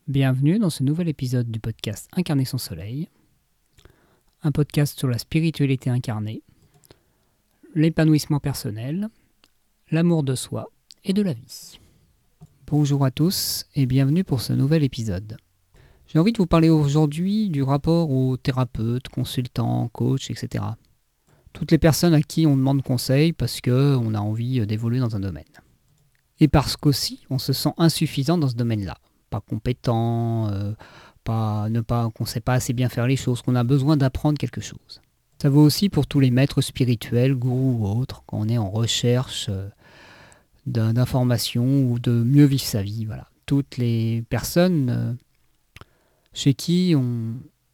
Bienvenue dans ce nouvel épisode du podcast Incarner son soleil, un podcast sur la spiritualité incarnée, l'épanouissement personnel, l'amour de soi et de la vie. Bonjour à tous et bienvenue pour ce nouvel épisode. J'ai envie de vous parler aujourd'hui du rapport aux thérapeutes, consultants, coachs, etc. Toutes les personnes à qui on demande conseil parce qu'on a envie d'évoluer dans un domaine. Et parce qu'aussi on se sent insuffisant dans ce domaine-là. Pas compétent, qu'on ne sait pas assez bien faire les choses, qu'on a besoin d'apprendre quelque chose. Ça vaut aussi pour tous les maîtres spirituels, gourous ou autres, quand on est en recherche d'informations ou de mieux vivre sa vie. Voilà. Toutes les personnes chez qui on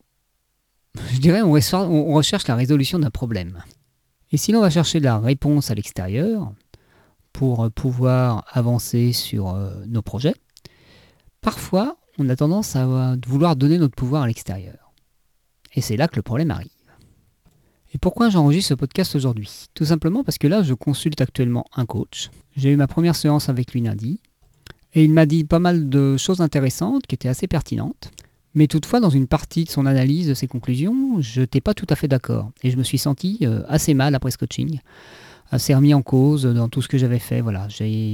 recherche la résolution d'un problème. Et si l'on va chercher la réponse à l'extérieur pour pouvoir avancer sur nos projets, parfois, on a tendance à vouloir donner notre pouvoir à l'extérieur. Et c'est là que le problème arrive. Et pourquoi j'enregistre ce podcast aujourd'hui ? Tout simplement parce que là, je consulte actuellement un coach. J'ai eu ma première séance avec lui lundi. Et il m'a dit pas mal de choses intéressantes, qui étaient assez pertinentes. Mais toutefois, dans une partie de son analyse, de ses conclusions, je n'étais pas tout à fait d'accord. Et je me suis senti assez mal après ce coaching. Assez remis en cause dans tout ce que j'avais fait. Voilà,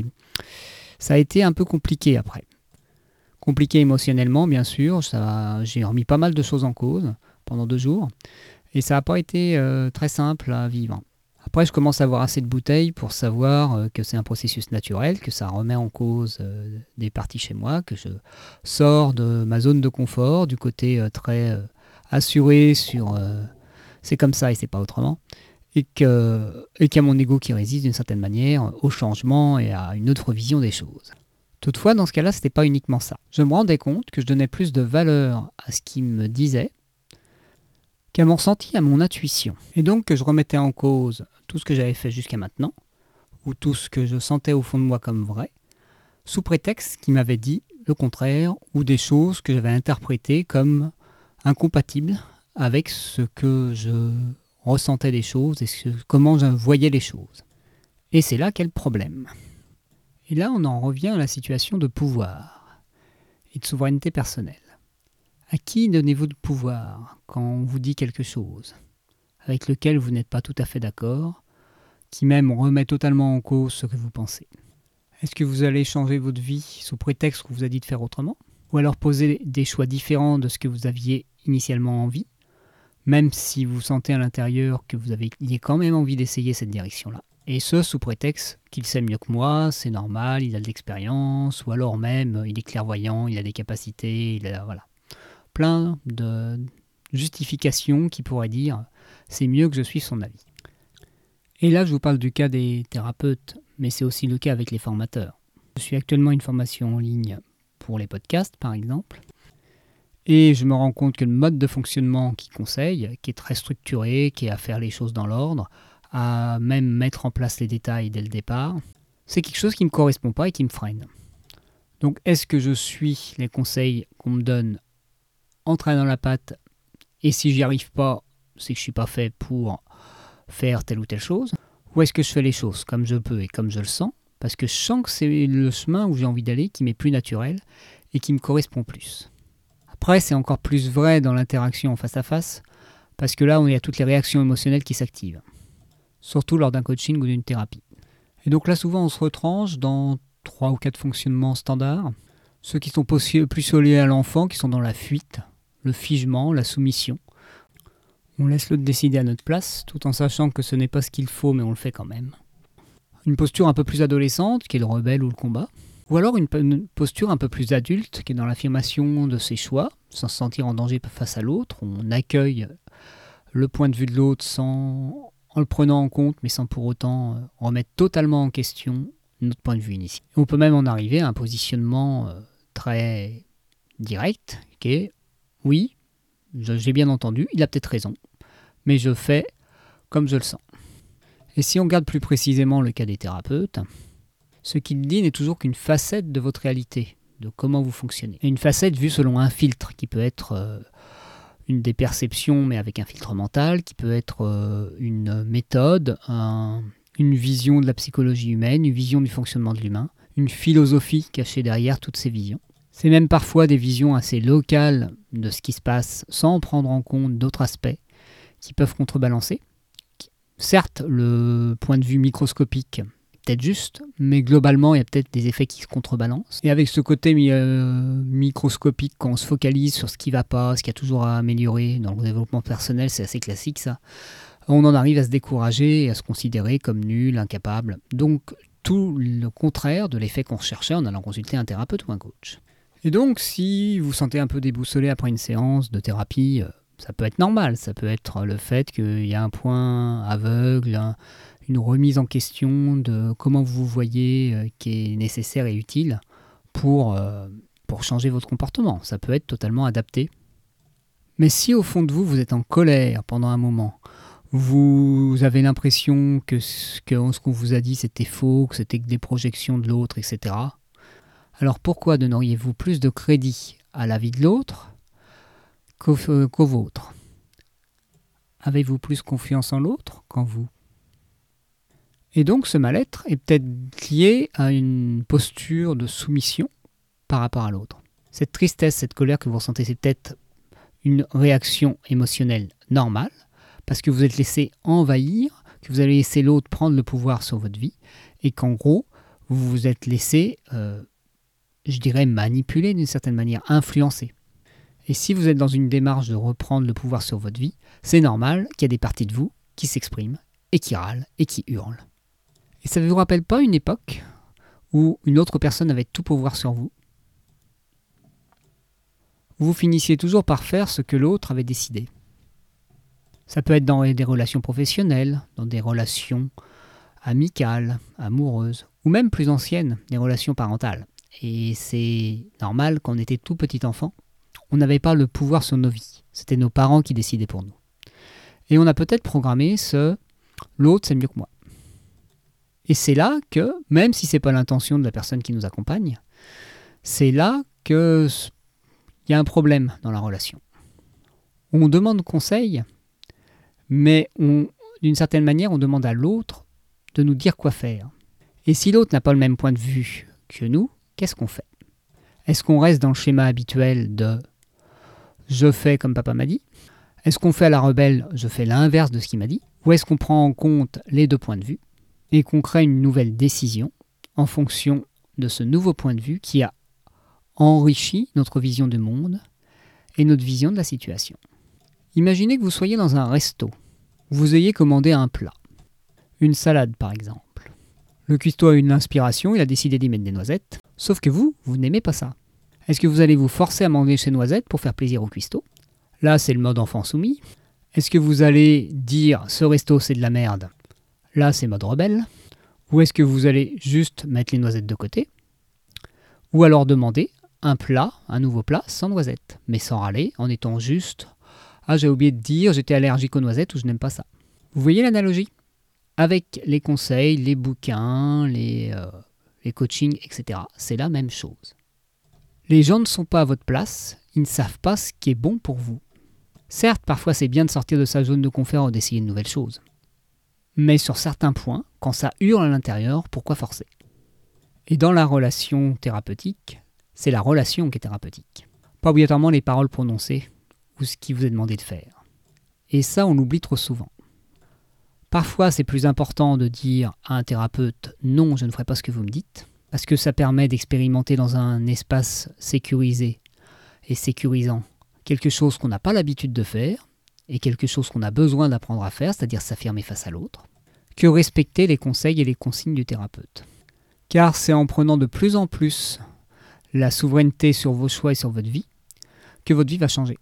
ça a été un peu compliqué après. Compliqué émotionnellement, bien sûr. J'ai remis pas mal de choses en cause pendant 2 jours. Et ça n'a pas été très simple à vivre. Après, je commence à avoir assez de bouteilles pour savoir que c'est un processus naturel, que ça remet en cause des parties chez moi, que je sors de ma zone de confort, du côté très assuré sur c'est comme ça et c'est pas autrement. Et qu'il y a mon ego qui résiste d'une certaine manière au changement et à une autre vision des choses. Toutefois, dans ce cas-là, ce n'était pas uniquement ça. Je me rendais compte que je donnais plus de valeur à ce qu'il me disait qu'à mon ressenti, à mon intuition. Et donc que je remettais en cause tout ce que j'avais fait jusqu'à maintenant, ou tout ce que je sentais au fond de moi comme vrai, sous prétexte qu'il m'avait dit le contraire, ou des choses que j'avais interprétées comme incompatibles avec ce que je ressentais des choses et comment je voyais les choses. Et c'est là qu'est le problème. Et là, on en revient à la situation de pouvoir et de souveraineté personnelle. À qui donnez-vous de pouvoir quand on vous dit quelque chose avec lequel vous n'êtes pas tout à fait d'accord, qui même remet totalement en cause ce que vous pensez ? Est-ce que vous allez changer votre vie sous prétexte qu'on vous a dit de faire autrement ? Ou alors poser des choix différents de ce que vous aviez initialement envie, même si vous sentez à l'intérieur que vous avez quand même envie d'essayer cette direction-là ? Et ce, sous prétexte qu'il sait mieux que moi, c'est normal, il a de l'expérience, ou alors même, il est clairvoyant, il a des capacités, voilà. Plein de justifications qui pourraient dire « c'est mieux que je suive son avis ». Et là, je vous parle du cas des thérapeutes, mais c'est aussi le cas avec les formateurs. Je suis actuellement une formation en ligne pour les podcasts, par exemple, et je me rends compte que le mode de fonctionnement qu'ils conseillent, qui est très structuré, qui est à faire les choses dans l'ordre, à même mettre en place les détails dès le départ, c'est quelque chose qui ne me correspond pas et qui me freine. Donc est-ce que je suis les conseils qu'on me donne en train dans la patte, et si j'y arrive pas, c'est que je suis pas fait pour faire telle ou telle chose, ou est-ce que je fais les choses comme je peux et comme je le sens, parce que je sens que c'est le chemin où j'ai envie d'aller, qui m'est plus naturel et qui me correspond plus. Après, c'est encore plus vrai dans l'interaction en face à face, parce que là, on y a toutes les réactions émotionnelles qui s'activent. Surtout lors d'un coaching ou d'une thérapie. Et donc là, souvent, on se retranche dans 3 ou 4 fonctionnements standards. Ceux qui sont plus liés à l'enfant, qui sont dans la fuite, le figement, la soumission. On laisse l'autre décider à notre place, tout en sachant que ce n'est pas ce qu'il faut, mais on le fait quand même. Une posture un peu plus adolescente, qui est le rebelle ou le combat. Ou alors une posture un peu plus adulte, qui est dans l'affirmation de ses choix, sans se sentir en danger face à l'autre. On accueille le point de vue de l'autre en le prenant en compte, mais sans pour autant remettre totalement en question notre point de vue initial. On peut même en arriver à un positionnement très direct, qui est « oui, j'ai bien entendu, il a peut-être raison, mais je fais comme je le sens ». Et si on regarde plus précisément le cas des thérapeutes, ce qu'il dit n'est toujours qu'une facette de votre réalité, de comment vous fonctionnez. Et une facette vue selon un filtre, qui peut être une des perceptions, mais avec un filtre mental, qui peut être une méthode, une vision de la psychologie humaine, une vision du fonctionnement de l'humain, une philosophie cachée derrière toutes ces visions. C'est même parfois des visions assez locales de ce qui se passe sans prendre en compte d'autres aspects qui peuvent contrebalancer. Certes, le point de vue microscopique est peut-être juste, mais globalement, il y a peut-être des effets qui se contrebalancent. Et avec ce côté microscopique, quand on se focalise sur ce qui ne va pas, ce qu'il y a toujours à améliorer dans le développement personnel, c'est assez classique ça, on en arrive à se décourager et à se considérer comme nul, incapable. Donc, tout le contraire de l'effet qu'on recherchait en allant consulter un thérapeute ou un coach. Et donc, si vous vous sentez un peu déboussolé après une séance de thérapie, ça peut être normal. Ça peut être le fait qu'il y a un point aveugle, une remise en question de comment vous vous voyez qui est nécessaire et utile pour changer votre comportement. Ça peut être totalement adapté. Mais si au fond de vous, vous êtes en colère pendant un moment, vous avez l'impression que ce qu'on vous a dit c'était faux, que c'était que des projections de l'autre, etc., alors pourquoi donneriez-vous plus de crédit à l'avis de l'autre qu'au vôtre? Avez-vous plus confiance en l'autre qu'en vous? Et donc ce mal-être est peut-être lié à une posture de soumission par rapport à l'autre. Cette tristesse, cette colère que vous ressentez, c'est peut-être une réaction émotionnelle normale, parce que vous êtes laissé envahir, que vous avez laissé l'autre prendre le pouvoir sur votre vie, et qu'en gros, vous vous êtes laissé... je dirais manipuler d'une certaine manière, influencer. Et si vous êtes dans une démarche de reprendre le pouvoir sur votre vie, c'est normal qu'il y a des parties de vous qui s'expriment, et qui râlent, et qui hurlent. Et ça ne vous rappelle pas une époque où une autre personne avait tout pouvoir sur vous? Vous finissiez toujours par faire ce que l'autre avait décidé. Ça peut être dans des relations professionnelles, dans des relations amicales, amoureuses, ou même plus anciennes, des relations parentales. Et c'est normal, quand on était tout petit enfant, on n'avait pas le pouvoir sur nos vies. C'était nos parents qui décidaient pour nous. Et on a peut-être programmé l'autre c'est mieux que moi. Et c'est là que, même si ce n'est pas l'intention de la personne qui nous accompagne, c'est là qu'il y a un problème dans la relation. On demande conseil, mais d'une certaine manière, on demande à l'autre de nous dire quoi faire. Et si l'autre n'a pas le même point de vue que nous, qu'est-ce qu'on fait? Est-ce qu'on reste dans le schéma habituel de « je fais comme papa m'a dit » ? Est-ce qu'on fait à la rebelle « je fais l'inverse de ce qu'il m'a dit » ? Ou est-ce qu'on prend en compte les deux points de vue et qu'on crée une nouvelle décision en fonction de ce nouveau point de vue qui a enrichi notre vision du monde et notre vision de la situation? Imaginez que vous soyez dans un resto, vous ayez commandé un plat, une salade par exemple. Le cuistot a eu une inspiration, il a décidé d'y mettre des noisettes. Sauf que vous n'aimez pas ça. Est-ce que vous allez vous forcer à manger ces noisettes pour faire plaisir au cuistot? Là, c'est le mode enfant soumis. Est-ce que vous allez dire « ce resto, c'est de la merde » ? Là, c'est mode rebelle. Ou est-ce que vous allez juste mettre les noisettes de côté? Ou alors demander un nouveau plat sans noisettes, mais sans râler, en étant juste « ah, j'ai oublié de dire, j'étais allergique aux noisettes ou je n'aime pas ça ». Vous voyez l'analogie? Avec les conseils, les bouquins, les coachings, etc. C'est la même chose. Les gens ne sont pas à votre place, ils ne savent pas ce qui est bon pour vous. Certes, parfois c'est bien de sortir de sa zone de confort et d'essayer de nouvelles choses. Mais sur certains points, quand ça hurle à l'intérieur, pourquoi forcer? Et dans la relation thérapeutique, c'est la relation qui est thérapeutique. Pas obligatoirement les paroles prononcées ou ce qui vous est demandé de faire. Et ça, on l'oublie trop souvent. Parfois, c'est plus important de dire à un thérapeute « non, je ne ferai pas ce que vous me dites », parce que ça permet d'expérimenter dans un espace sécurisé et sécurisant quelque chose qu'on n'a pas l'habitude de faire et quelque chose qu'on a besoin d'apprendre à faire, c'est-à-dire s'affirmer face à l'autre, que respecter les conseils et les consignes du thérapeute. Car c'est en prenant de plus en plus la souveraineté sur vos choix et sur votre vie que votre vie va changer.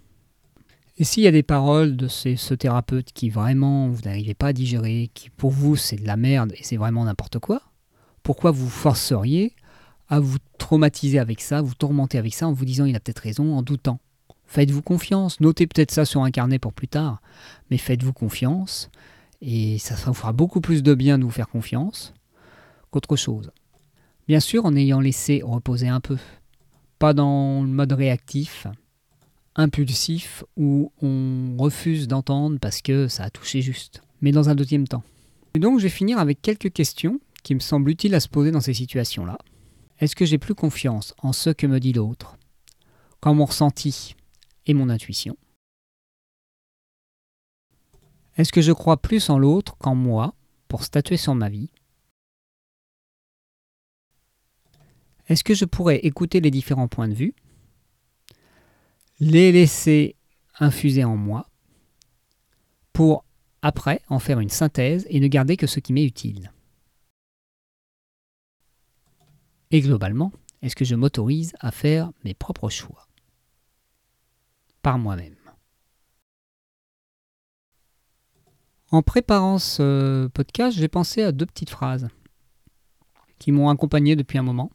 Et s'il y a des paroles de ce thérapeute qui vraiment vous n'arrivez pas à digérer, qui pour vous c'est de la merde et c'est vraiment n'importe quoi, pourquoi vous forceriez à vous traumatiser avec ça, vous tourmenter avec ça en vous disant il a peut-être raison, en doutant? Faites-vous confiance, notez peut-être ça sur un carnet pour plus tard, mais faites-vous confiance et ça vous fera beaucoup plus de bien de vous faire confiance qu'autre chose. Bien sûr en ayant laissé reposer un peu, pas dans le mode réactif, impulsif où on refuse d'entendre parce que ça a touché juste, mais dans un deuxième temps. Et donc je vais finir avec quelques questions qui me semblent utiles à se poser dans ces situations-là. Est-ce que j'ai plus confiance en ce que me dit l'autre, qu'en mon ressenti et mon intuition? Est-ce que je crois plus en l'autre qu'en moi pour statuer sur ma vie? Est-ce que je pourrais écouter les différents points de vue, les laisser infuser en moi, pour après en faire une synthèse et ne garder que ce qui m'est utile? Et globalement, est-ce que je m'autorise à faire mes propres choix par moi-même? En préparant ce podcast, j'ai pensé à 2 petites phrases qui m'ont accompagné depuis un moment.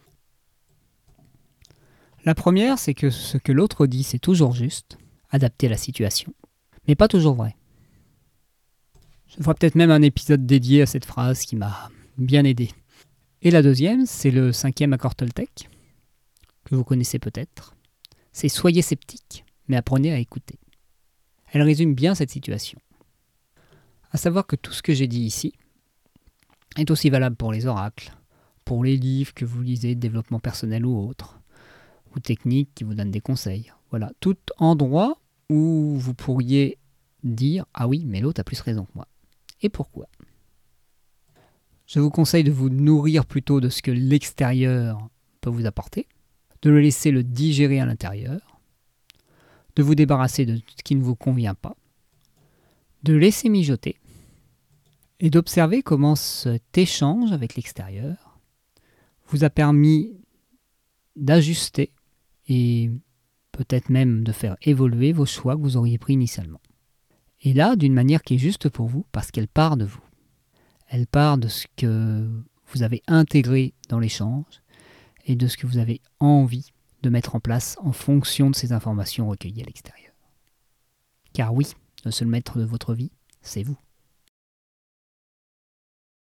La première, c'est que ce que l'autre dit, c'est toujours juste, adapté à la situation, mais pas toujours vrai. Je ferai peut-être même un épisode dédié à cette phrase qui m'a bien aidé. Et la deuxième, c'est le 5e accord Toltec, que vous connaissez peut-être. C'est « Soyez sceptique, mais apprenez à écouter ». Elle résume bien cette situation. À savoir que tout ce que j'ai dit ici est aussi valable pour les oracles, pour les livres que vous lisez de développement personnel ou autres, ou techniques qui vous donnent des conseils. Voilà, tout endroit où vous pourriez dire « Ah oui, mais l'autre a plus raison que moi ». Et pourquoi? Je vous conseille de vous nourrir plutôt de ce que l'extérieur peut vous apporter, de le laisser le digérer à l'intérieur, de vous débarrasser de ce qui ne vous convient pas, de laisser mijoter et d'observer comment cet échange avec l'extérieur vous a permis d'ajuster et peut-être même de faire évoluer vos choix que vous auriez pris initialement. Et là, d'une manière qui est juste pour vous, parce qu'elle part de vous. Elle part de ce que vous avez intégré dans l'échange et de ce que vous avez envie de mettre en place en fonction de ces informations recueillies à l'extérieur. Car oui, le seul maître de votre vie, c'est vous.